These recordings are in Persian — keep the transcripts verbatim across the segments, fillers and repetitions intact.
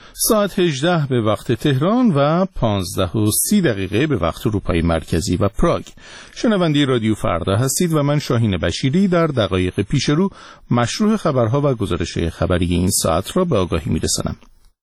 ساعت هجده به وقت تهران و پانزده و سی دقیقه به وقت اروپای مرکزی و پراگ. شنونده رادیو فردا هستید و من شاهین بشیری در دقایق پیش رو مشروع خبرها و گزارش خبری این ساعت را به آگاهی میرسانم.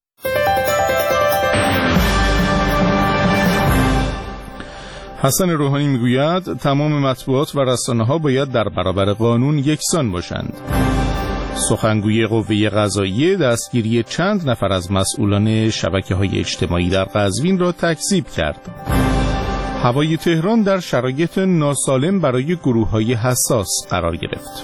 حسن روحانی میگوید تمام مطبوعات و رسانه‌ها باید در برابر قانون یکسان باشند. سخنگوی قوه قضاییه دستگیری چند نفر از مسئولان شبکه‌های اجتماعی در قزوین را تکذیب کرد. هوای تهران در شرایط ناسالم برای گروه‌های حساس قرار گرفت.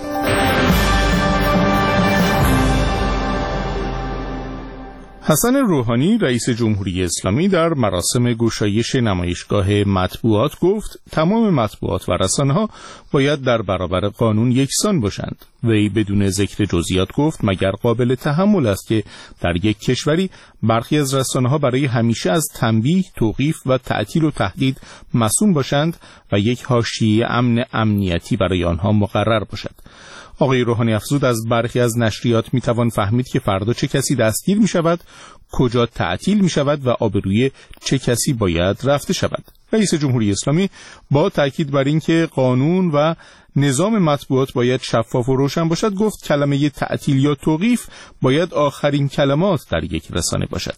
حسن روحانی رئیس جمهوری اسلامی در مراسم گشایش نمایشگاه مطبوعات گفت تمام مطبوعات و رسانه‌ها باید در برابر قانون یکسان باشند. وی بدون ذکر جزئیات گفت مگر قابل تحمل است که در یک کشوری برخی از رسانه‌ها برای همیشه از تنبیه، توقیف و تعطیل و تهدید مصون باشند و یک حاشیه امن امنیتی برای آنها مقرر باشد. آقای روحانی افزود از برخی از نشریات میتوان فهمید که فردا چه کسی دستگیر می شود، کجا تعطیل می شود و آبروی چه کسی باید رفته شود. رئیس جمهوری اسلامی با تاکید بر این که قانون و نظام مطبوعات باید شفاف و روشن باشد گفت کلمه تعطیل یا توقیف باید آخرین کلمات در یک رسانه باشد.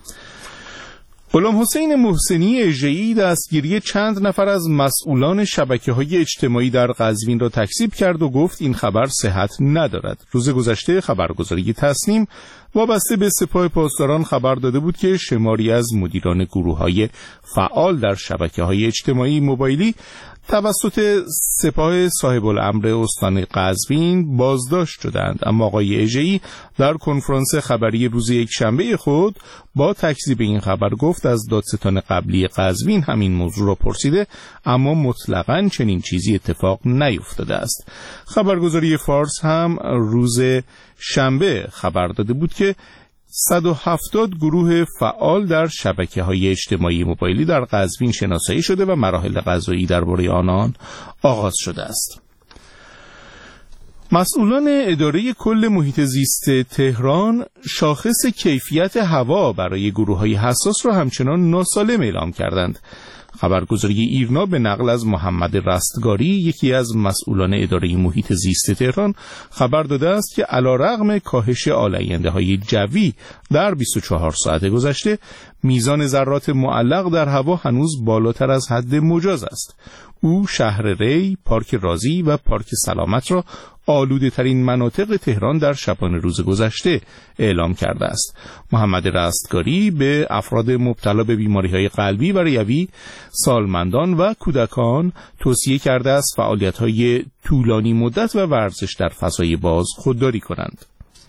غلام حسین محسنی اژه‌ای دستگیری چند نفر از مسئولان شبکه‌های اجتماعی در قزوین را تکذیب کرد و گفت این خبر صحت ندارد. روز گذشته خبرگزاری تصنیم وابسته به سپاه پاسداران خبر داده بود که شماری از مدیران گروه‌های فعال در شبکه‌های اجتماعی موبایلی توسط سپاه صاحب الامر استان قزوین بازداشت شدند، اما آقای اژه‌ای در کنفرانس خبری روز یکشنبه خود با تکذیب این خبر گفت از دادستان قبلی قزوین همین موضوع را پرسیده اما مطلقاً چنین چیزی اتفاق نیفتاده است. خبرگزاری فارس هم روز شنبه خبر داده بود که صد و هفتاد گروه فعال در شبکه‌های اجتماعی موبایلی در قزوین شناسایی شده و مراحل قضایی درباره آنان آغاز شده است. مسئولان اداره کل محیط زیست تهران شاخص کیفیت هوا برای گروه‌های حساس را همچنان ناسالم اعلام کردند. خبرگزاری ایرنا به نقل از محمد رستگاری یکی از مسئولان اداره محیط زیست تهران خبر داده است که علیرغم کاهش آلاینده‌های جوی در بیست و چهار ساعت گذشته میزان ذرات معلق در هوا هنوز بالاتر از حد مجاز است. او شهر ری، پارک رازی و پارک سلامت را آلوده ترین مناطق تهران در شبانه روز گذشته اعلام کرده است. محمد رستگاری به افراد مبتلا به بیماری‌های قلبی و ریوی، سالمندان و کودکان توصیه کرده است فعالیت‌های طولانی مدت و ورزش در فضای باز خودداری کنند.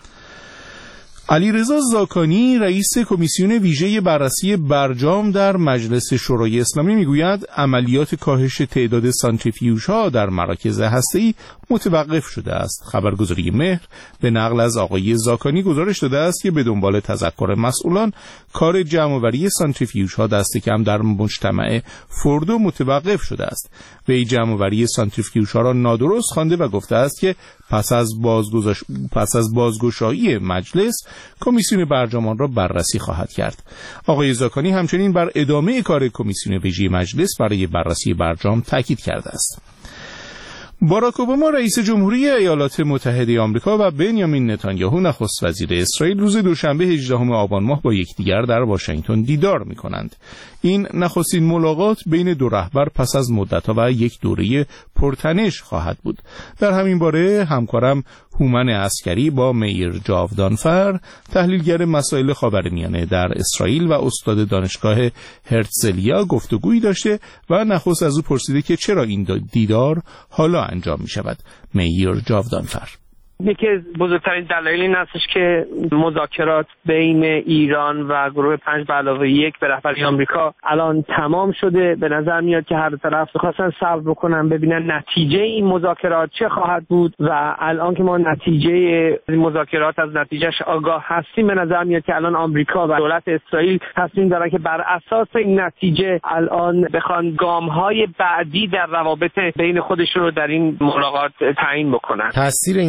علیرضا زاکانی رئیس کمیسیون ویژه بررسی برجام در مجلس شورای اسلامی میگوید عملیات کاهش تعداد سانتریفیوژها در مراکز هسته‌ای متوقف شده است. خبرگزاری مهر به نقل از آقای زاکانی گزارش داده است که به دنبال تذکر مسئولان کار جمع‌آوری سانتریفیوژها دست کم در مجتمع فردو متوقف شده است. وی جمع‌آوری سانتریفیوژها را نادرست خوانده و گفته است که پس از بازگشایی پس از بازگشایی مجلس کمیسیون برجام آن را بررسی خواهد کرد. آقای زاکانی همچنین بر ادامه کار کمیسیون ویژه مجلس برای بررسی برجام تاکید کرده است. باراک اوباما رئیس جمهوری ایالات متحده آمریکا و بنیامین نتانیاهو نخست وزیر اسرائیل روز دوشنبه هجدهم آبان ماه با یکدیگر در واشنگتن دیدار می‌کنند. این نخستین ملاقات بین دو رهبر پس از مدت‌ها و یک دوره پرتنش خواهد بود. در همین باره همکارم هومن عسکری با میر جاودانفر تحلیلگر مسائل خاورمیانه در اسرائیل و استاد دانشگاه هرتزلیا گفتگویی داشته و نخست از او پرسیده که چرا این دیدار حالا انجام می شود. میر جاودانفر: یکی از بزرگترین دلایل این هستش که مذاکرات بین ایران و گروه پنج به علاوه یک به رهبری آمریکا الان تمام شده. به نظر میاد که هر طرف خواستن صبر بکنن ببینن نتیجه این مذاکرات چه خواهد بود و الان که ما نتیجه مذاکرات از نتیجهش آگاه هستیم به نظر میاد که الان آمریکا و دولت اسرائیل تصمیم دارن که بر اساس این نتیجه الان بخوان گام‌های بعدی در روابط بین خودشون رو در این ملاقات تعیین بکنن. تاثیر این دیدار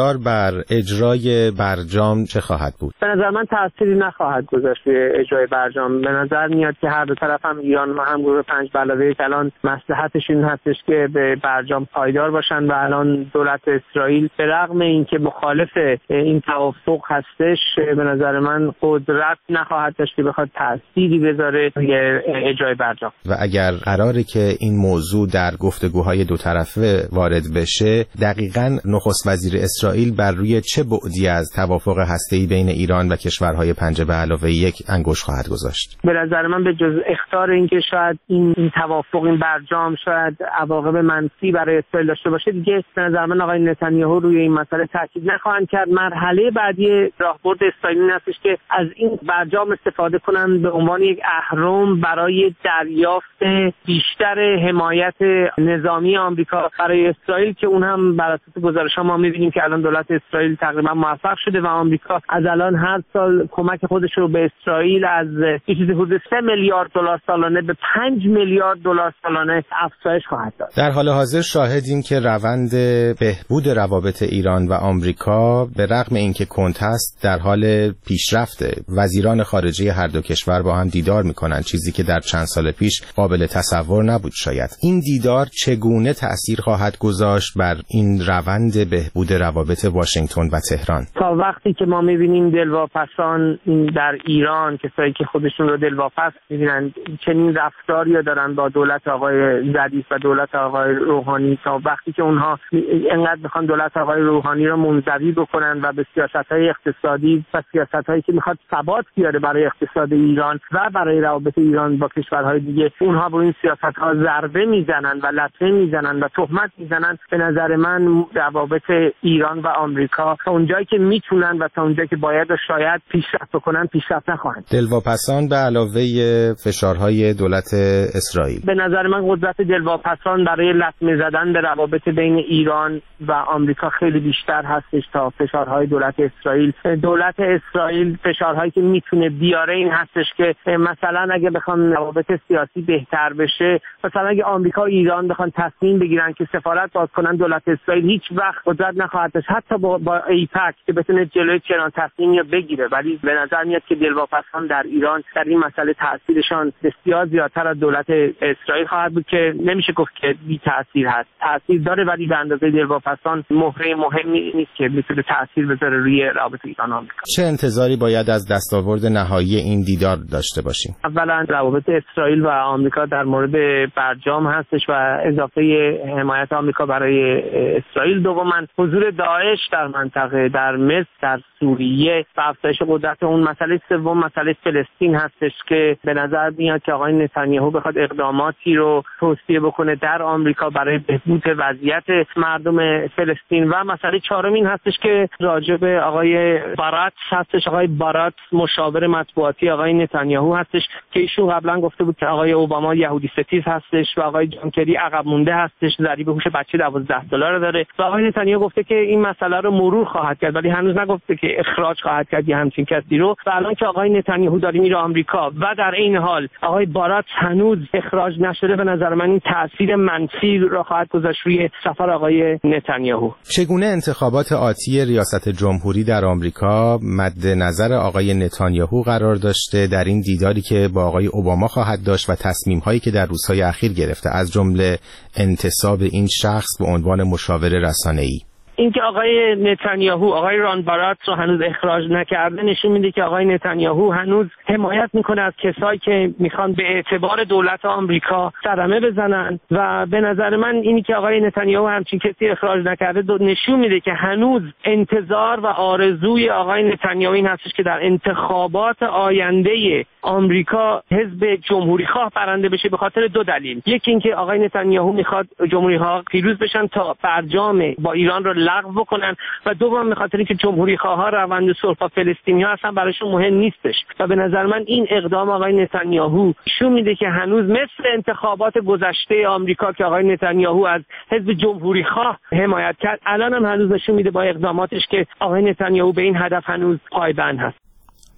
انتظار بر اجرای برجام چه خواهد بود؟ به نظر من تأثیری نخواهد گذاشت روی اجرای برجام. به نظر میاد که هر دو طرف هم ایران و هم گروه پنج به علاوه یک الان مصلحتشون هستش که به برجام پایدار باشن و الان دولت اسرائیل به رغم اینکه مخالف این توافق هستش به نظر من قدرت نخواهد داشت که بخواد تأثیری بذاره روی اجرای برجام. و اگر قراره که این موضوع در گفتگوهای دو طرفه وارد بشه، دقیقاً نخست وزیر اسرائیل بر روی چه بعدی از توافق هسته‌ای بین ایران و کشورهای پنج به علاوه یک انگشت خواهد گذاشت؟ به نظر من به جز اخطار اینکه شاید این, این توافق این برجام شاید عواقب منفی برای اسرائیل داشته باشه، دیگه به نظر من آقای نتانیاهو روی این مسئله تاکید نخواهند کرد. مرحله بعدی راهبرد اسرائیل این هستش که از این برجام استفاده کنن به عنوان یک اهرم برای دریافت بیشتر حمایت نظامی آمریکا برای اسرائیل، که اون هم بر اساس گزارش‌ها ما می‌بینیم که الان دولت اسرائیل تقریبا موفق شده و آمریکا از الان هر سال کمک خودش رو به اسرائیل از چیزی حدود سه میلیارد دلار سالانه به پنج میلیارد دلار سالانه افزایش خواهد داد. در حال حاضر شاهدیم که روند بهبود روابط ایران و آمریکا به رغم اینکه کند هست در حال پیشرفته. وزیران خارجه هر دو کشور با هم دیدار می‌کنند، چیزی که در چند سال پیش قابل تصور نبود. شاید این دیدار چگونه تأثیر خواهد گذاشت بر این روند بهبود روابط واشنگتن و تهران؟ تا وقتی که ما می‌بینیم دلواپسان در ایران، کسایی که خودشون رو دلواپس می‌بینن، چنین رفتاری دارن با دولت آقای ظریف و دولت آقای روحانی، تا وقتی که اونها انقدر بخوان دولت آقای روحانی رو منزوی بکنن و به سیاست‌های اقتصادی و سیاست‌هایی که می‌خواد ثبات بیاره برای اقتصاد ایران و برای روابط ایران با کشورهای دیگه، اونها با این سیاست‌ها ضربه میزنن و لطمه میزنن و تهمت میزنن، به نظر من روابط ایران و آمریکا تا اونجایی که میتونن و تا اونجایی که باید و شاید پیشرفت بکنن پیشرفت نخواهند. دلواپسان به علاوه فشارهای دولت اسرائیل، به نظر من قدرت دلواپسان برای لطمه زدن به روابط بین ایران و آمریکا خیلی بیشتر هستش تا فشارهای دولت اسرائیل. دولت اسرائیل فشارهایی که میتونه بیاره این هستش که مثلا اگه بخوام روابط سیاسی بهتر بشه، مثلا اگه آمریکا و ایران بخوان تصمیم بگیرن که سفارت باز کنن، دولت اسرائیل هیچ وقت قدرت نخواهد داشت حتی با, با ایپک که بتونه جلوی چنان تصمیمی بگیره. ولی به نظر میاد که دلواپسان در ایران در این مسئله تاثیرشان بسیار زیادتر از دولت اسرائیل خواهد بود، که نمیشه گفت که بی تاثیر هست. تاثیر داره ولی به اندازه دلواپسان مهره مهمی نیست که بتونه تاثیر بذاره روی رابطه ایران و آمریکا. چه انتظاری باید از دستاورد نهایی این دیدار داشته باشیم؟ اولا روابط اسرائیل و آمریکا در مورد برجام هستش و اضافه حمایت آمریکا برای اسرائیل. دوما حضور داعش در منطقه، در مصر، در سوریه و افزایش قدرت اون. مسئله سوم مسئله فلسطین هستش که به نظر میاد که آقای نتانیاهو بخواد اقداماتی رو توصیه بکنه در آمریکا برای بهبود وضعیت مردم فلسطین. و مسئله چهارم این هستش که راجع به آقای بارات هستش. آقای بارات مشاور مطبوعاتی آقای نتانیاهو هستش که ایشون قبلا گفته بود که آقای اوباما یهودی ستیز هستش و آقای جان کری عقب مونده هستش، ضریب هوش بچه دوازده دلار داره و آقای نتانیاهو گفته که این مسئله رو مرور خواهد کرد، ولی هنوز نگفته که اخراج خواهد کرد یا همچین کسی رو. و الان که آقای نتانیاهو داره میره آمریکا و در این حال آقای بارات هنوز اخراج نشده، به نظر من این تاثیر منفی را خواهد گذاشت روی سفر آقای نتانیاهو. چگونه انتخابات آتی ریاست جمهوری در آمریکا مد نظر آقای نتانیاهو قرار داشته در این دیداری که با آقای اوباما خواهد داشت و تصمیم‌هایی که در روزهای اخیر گرفته، از جمله انتصاب این شخص به عنوان مشاور رسانه‌ای؟ اینکه آقای نتانیاهو آقای ران بارات رو هنوز اخراج نکرده نشون میده که آقای نتانیاهو هنوز حمایت میکنه از کسایی که میخوان به اعتبار دولت آمریکا صدمه بزنن. و به نظر من اینی که آقای نتانیاهو همچین کسی اخراج نکرده نشون میده که هنوز انتظار و آرزوی آقای نتانیاهو این هستش که در انتخابات آینده آمریکا حزب جمهوری خواه برنده بشه، به خاطر دو دلیل. یکی اینکه آقای نتانیاهو میخواد جمهوری خواه پیروز بشن تا برجام با ایران رو لغو بکنن، و دوم به خاطر اینکه جمهوری خواها روند صلح با فلسطینی‌ها اصلا براشون مهم نیستش. و به نظر من این اقدام آقای نتانیاهو نشون میده که هنوز مثل انتخابات گذشته آمریکا که آقای نتانیاهو از حزب جمهوری خواه حمایت کرد، الان هم هنوز نشون میده با اقداماتش که آقای نتانیاهو به این هدف هنوز پایبند هست.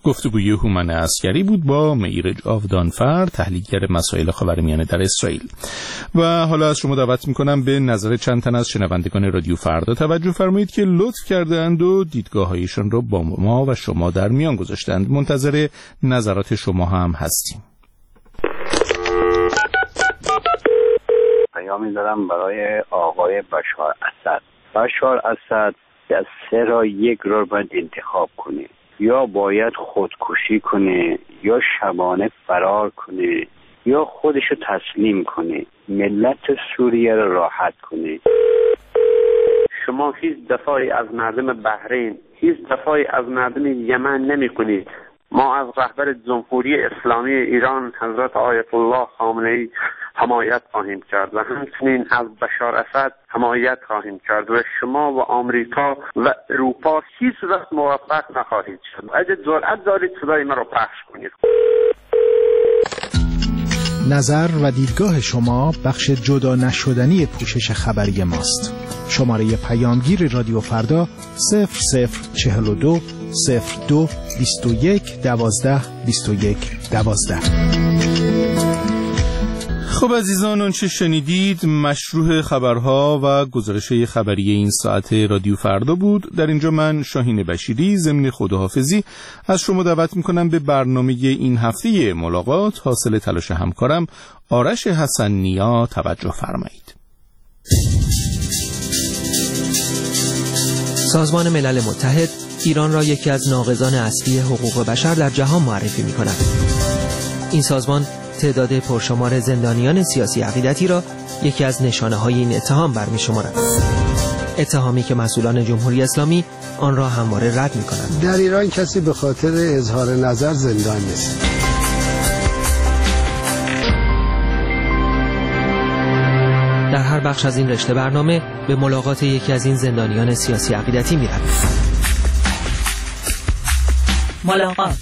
گفتگوی هومن عسکری بود با میرج آودانفر، تحلیلگر مسائل خاورمیانه در اسرائیل. و حالا از شما دعوت میکنم به نظر چند تن از شنوندگان رادیو فردا توجه فرمایید که لطف کردند و دیدگاه‌هایشان را با ما و شما در میان گذاشتند. منتظر نظرات شما هم هستیم. پیامی دارم برای آقای بشار اسد. بشار اسد از سه را یک را باید انتخاب کنه، یا باید خودکشی کنه، یا شبانه فرار کنه، یا خودشو تسلیم کنه، ملت سوریه را راحت کنه. شما هیچ دفاعی از مردم بحرین، هیچ دفاعی از مردم یمن نمی کنید. ما از رهبر جمهوری اسلامی ایران حضرت آیت الله خامنه‌ای حمایت خواهیم کرد و همچنین از بشار اسد حمایت خواهیم کرد و شما و آمریکا و اروپا هیچ وقت موفق نخواهید شد. اگه جرأت دارید صدای ما رو پخش کنید. نظر و دیدگاه شما بخش جدا نشدنی پوشش خبری ماست. شماره پیامگیر رادیو فردا صفر صفر چهل و دو صفر دو بیست و یک دوازده بیست و یک دوازده. خب عزیزان، آنچه شنیدید مشروع خبرها و گزارش خبری این ساعت رادیو فردا بود. در اینجا من شاهین بشیری ضمن خداحافظی از شما دعوت میکنم به برنامه این هفته ملاقات حاصل تلاش همکارم آرش حسن نیا توجه فرمایید. سازمان ملل متحد ایران را یکی از ناقضان اصلی حقوق بشر در جهان معرفی می‌کند. این سازمان تعداد پرشمار زندانیان سیاسی عقیدتی را یکی از نشانه‌های این اتهام برمی‌شمارد. اتهامی که مسئولان جمهوری اسلامی آن را همواره رد می‌کنند. در ایران کسی به خاطر اظهار نظر زندان نیست. در هر بخش از این رشته برنامه به ملاقات یکی از این زندانیان سیاسی عقیدتی می‌رویم. ملاقات.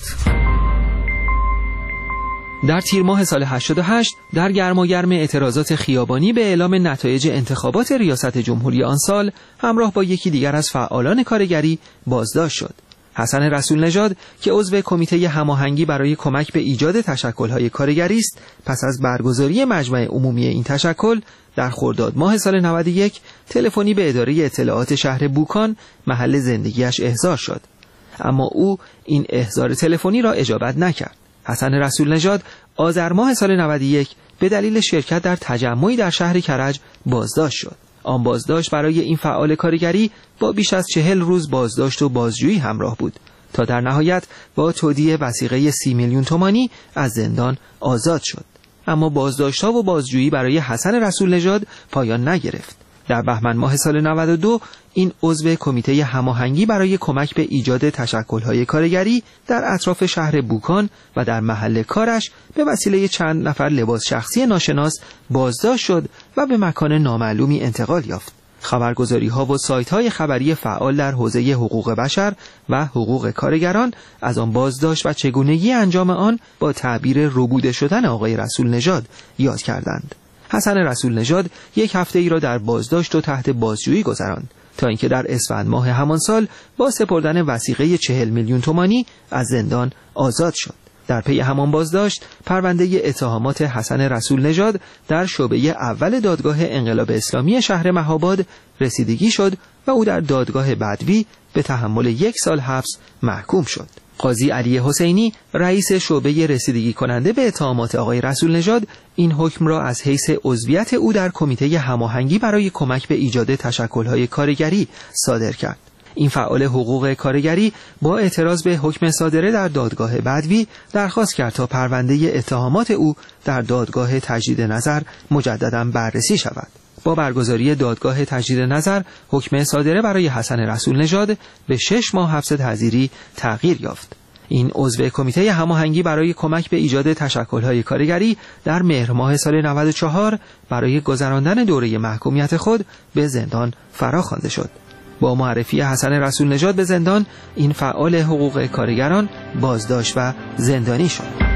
در تیر ماه سال هشتاد و هشت در گرماگرم اعتراضات خیابانی به اعلام نتایج انتخابات ریاست جمهوری آن سال همراه با یکی دیگر از فعالان کارگری بازداشت شد. حسن رسول نژاد که عضو کمیته هماهنگی برای کمک به ایجاد تشکل‌های کارگری است، پس از برگزاری مجمع عمومی این تشکل در خرداد ماه سال نود و یک تلفنی به اداره اطلاعات شهر بوکان محل زندگیش احضار شد، اما او این احضار تلفنی را اجابت نکرد. حسن رسول نژاد آذر ماه سال نود و یک به دلیل شرکت در تجمعی در شهر کرج بازداشت شد. آن بازداشت برای این فعال کارگری با بیش از چهل روز بازداشت و بازجویی همراه بود تا در نهایت با تودیع وثیقه سی میلیون تومانی از زندان آزاد شد. اما بازداشت‌ها و بازجویی برای حسن رسول نژاد پایان نگرفت. در بهمن ماه سال نود و دو این عضو کمیته هماهنگی برای کمک به ایجاد تشکل‌های کارگری در اطراف شهر بوکان و در محل کارش به وسیله چند نفر لباس شخصی ناشناس بازداشت شد و به مکان نامعلومی انتقال یافت. خبرگزاری‌ها و سایت‌های خبری فعال در حوزه حقوق بشر و حقوق کارگران از آن بازداشت و چگونگی انجام آن با تعبیر ربوده شدن آقای رسول نژاد یاد کردند. حسن رسول نژاد یک هفته ای را در بازداشت و تحت بازجویی گذراند تا اینکه در اسفند ماه همان سال با سپردن وثیقه چهل میلیون تومانی از زندان آزاد شد. در پی همان بازداشت پرونده اتهامات حسن رسول نژاد در شعبه اول دادگاه انقلاب اسلامی شهر مهاباد رسیدگی شد و او در دادگاه بدوی به تحمل یک سال حبس محکوم شد. قاضی علی حسینی رئیس شعبه رسیدگی کننده به اتهامات آقای رسول نژاد این حکم را از حیث عضویت او در کمیته هماهنگی برای کمک به ایجاد تشکل‌های کارگری صادر کرد. این فعال حقوق کارگری با اعتراض به حکم صادره در دادگاه بدوی درخواست کرد تا پرونده اتهامات او در دادگاه تجدید نظر مجدداً بررسی شود. با برگزاری دادگاه تجدید نظر حکم صادره برای حسن رسول نژاد به شش ماه حبس تعزیری تغییر یافت. این عضو کمیته هماهنگی برای کمک به ایجاد تشکل‌های کارگری در مهر ماه سال نود و چهار برای گذراندن دوره محکومیت خود به زندان فراخوانده شد. با معرفی حسن رسول نژاد به زندان این فعال حقوق کارگران بازداشت و زندانی شد.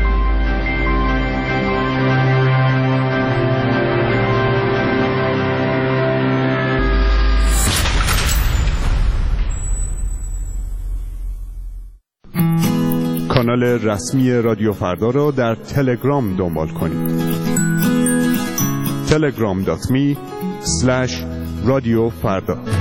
کانال کانال رسمی رادیو فردا را در تلگرام دنبال کنید. تلگرام دات می اسلش رادیو فردا.